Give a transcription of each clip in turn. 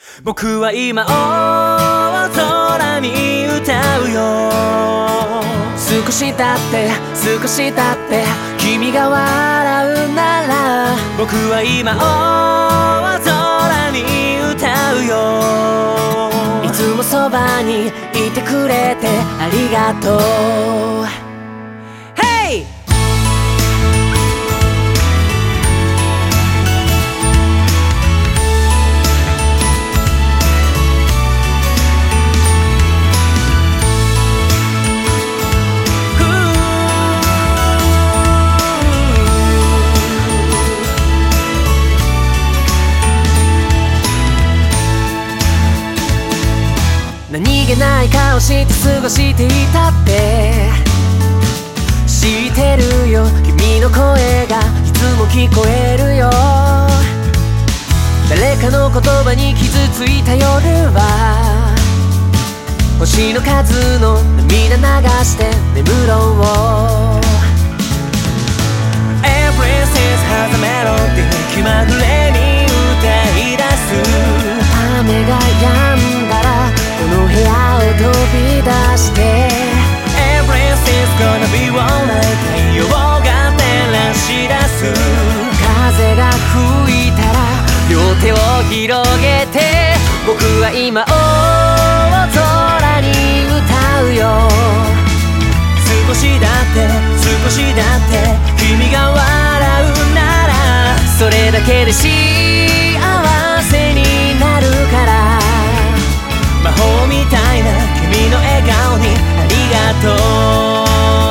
僕は今大空に歌うよ。少し経って少し経って君が笑うなら、僕は今大空に歌うよ。いつもそばにいてくれてありがとう。 Hey! 何気ない顔して過ごしていたって知ってるよ、君の声がいつも聞こえるよ。誰かの言葉に傷ついた夜は星の数の涙流して眠ろう。 Everything has a melody 気まぐれに歌い出す。雨が止んだらこの部屋を飛び出して Everything's gonna be alright 太陽が照らし出す。風が吹いたら両手を広げて僕は今大空に歌うよ。少しだって少しだって君が笑うならそれだけで幸せになるから。魔法みたいな君の笑顔にありがと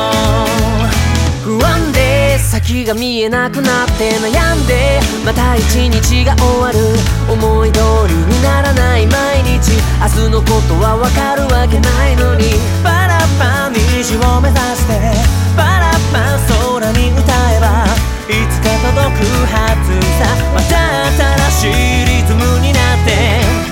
う。不安で先が見えなくなって悩んでまた一日が終わる。思い通りにならない毎日、明日のことはわかるわけないのに。パラッパ虹を目指してパラッパ空に歌えばいつか届くはずさ。また新しいリズムになって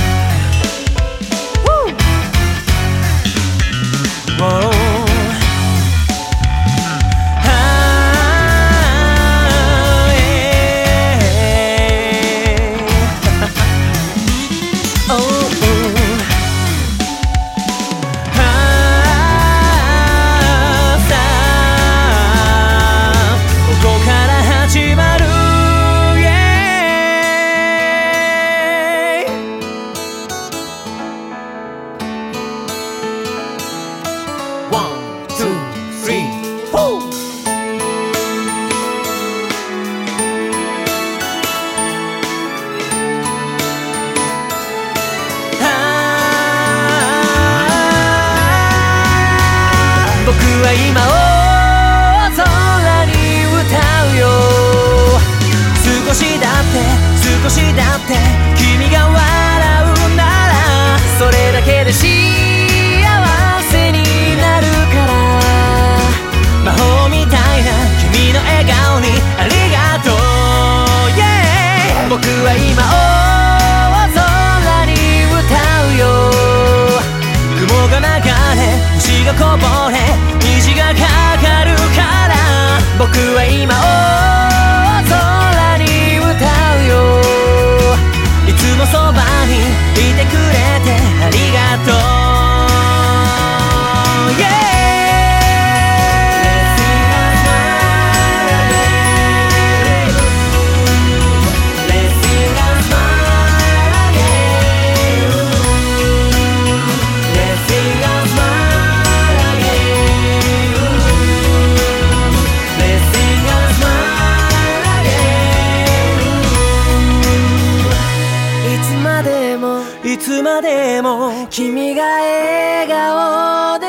僕は今大空に歌うよ。少しだって少しだって君が笑うならそれだけで幸せになるから。魔法みたいな君の笑顔にありがとう、yeah! 僕は今大空に歌うよ。雲が流れ星がこぼれ虹がかかるから僕は今大空に歌うよ。いつもそばにいてくれてありがとう、yeah!いつまでも君が笑顔